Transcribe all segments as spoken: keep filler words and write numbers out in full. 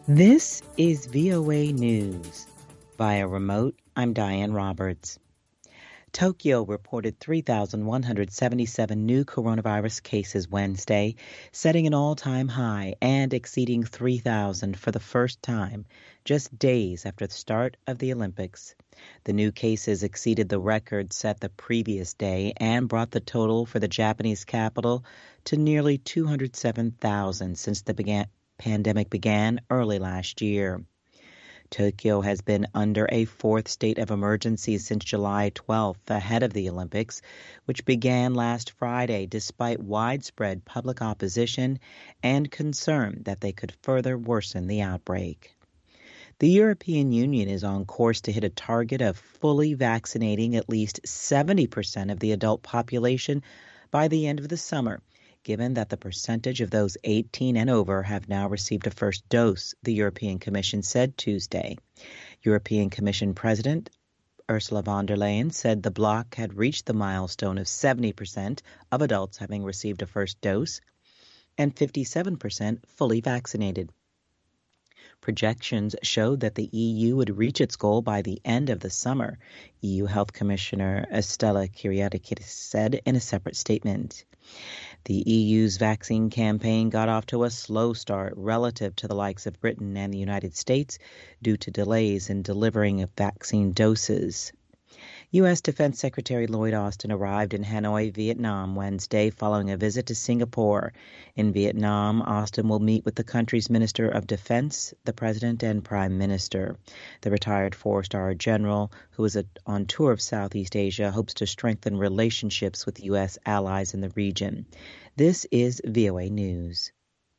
This is V O A News. Via remote, I'm Diane Roberts. Tokyo reported three thousand one hundred seventy-seven new coronavirus cases Wednesday, setting an all-time high and exceeding three thousand for the first time, just days after the start of the Olympics. The new cases exceeded the record set the previous day and brought the total for the Japanese capital to nearly two hundred seven thousand since the began, pandemic began early last year. Tokyo has been under a fourth state of emergency since July twelfth, ahead of the Olympics, which began last Friday despite widespread public opposition and concern that they could further worsen the outbreak. The European Union is on course to hit a target of fully vaccinating at least seventy percent of the adult population by the end of the summer, given that the percentage of those eighteen and over have now received a first dose, the European Commission said Tuesday. European Commission President Ursula von der Leyen said the bloc had reached the milestone of seventy percent of adults having received a first dose and fifty-seven percent fully vaccinated. Projections showed that the E U would reach its goal by the end of the summer, E U Health Commissioner Estella Kyriakides said in a separate statement. The E U's vaccine campaign got off to a slow start relative to the likes of Britain and the United States due to delays in delivering of vaccine doses. U S Defense Secretary Lloyd Austin arrived in Hanoi, Vietnam, Wednesday following a visit to Singapore. In Vietnam, Austin will meet with the country's Minister of Defense, the President, and Prime Minister. The retired four-star general, who is on tour of Southeast Asia, hopes to strengthen relationships with U S allies in the region. This is V O A News.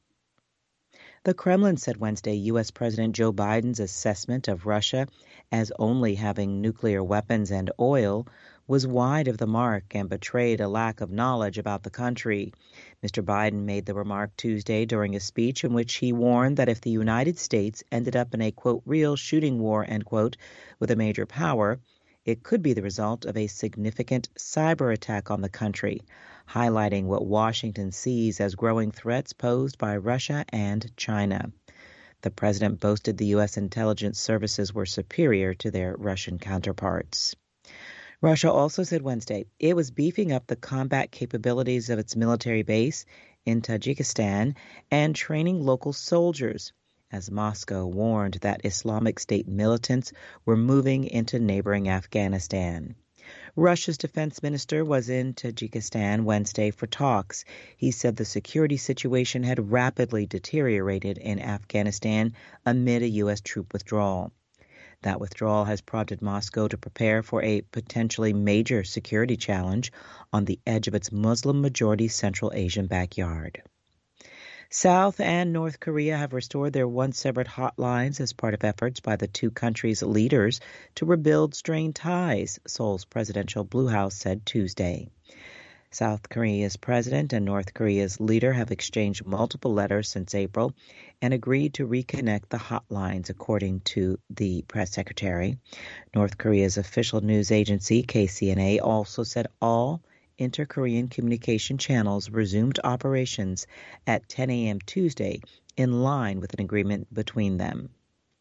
The Kremlin said Wednesday U S President Joe Biden's assessment of Russia as only having nuclear weapons and oil was wide of the mark and betrayed a lack of knowledge about the country. Mister Biden made the remark Tuesday during a speech in which he warned that if the United States ended up in a, quote, real shooting war, end quote, with a major power, it could be the result of a significant cyber attack on the country, highlighting what Washington sees as growing threats posed by Russia and China. The president boasted the U S intelligence services were superior to their Russian counterparts. Russia also said Wednesday it was beefing up the combat capabilities of its military base in Tajikistan and training local soldiers, as Moscow warned that Islamic State militants were moving into neighboring Afghanistan. Russia's defense minister was in Tajikistan Wednesday for talks. He said the security situation had rapidly deteriorated in Afghanistan amid a U S troop withdrawal. That withdrawal has prompted Moscow to prepare for a potentially major security challenge on the edge of its Muslim-majority Central Asian backyard. South and North Korea have restored their once-severed hotlines as part of efforts by the two countries' leaders to rebuild strained ties, Seoul's presidential Blue House said Tuesday. South Korea's president and North Korea's leader have exchanged multiple letters since April and agreed to reconnect the hotlines, according to the press secretary. North Korea's official news agency, K C N A, also said all inter-Korean communication channels resumed operations at ten a.m. Tuesday, in line with an agreement between them.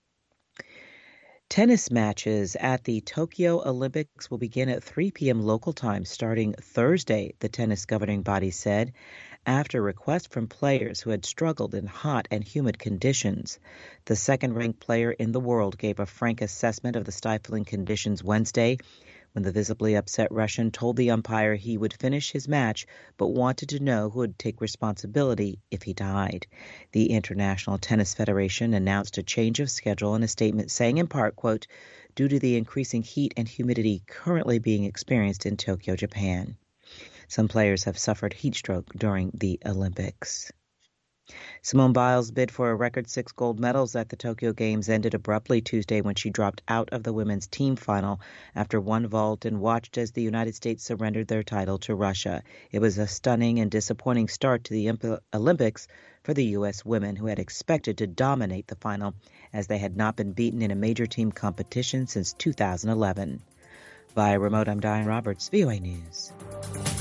Tennis matches at the Tokyo Olympics will begin at three p.m. local time starting Thursday, the tennis governing body said, after requests from players who had struggled in hot and humid conditions. The second-ranked player in the world gave a frank assessment of the stifling conditions Wednesday, when the visibly upset Russian told the umpire he would finish his match but wanted to know who would take responsibility if he died. The International Tennis Federation announced a change of schedule in a statement saying in part, quote, due to the increasing heat and humidity currently being experienced in Tokyo, Japan. Some players have suffered heat stroke during the Olympics. Simone Biles' bid for a record six gold medals at the Tokyo Games ended abruptly Tuesday when she dropped out of the women's team final after one vault and watched as the United States surrendered their title to Russia. It was a stunning and disappointing start to the Olympics for the U S women, who had expected to dominate the final as they had not been beaten in a major team competition since two thousand eleven. Via remote, I'm Diane Roberts, V O A News.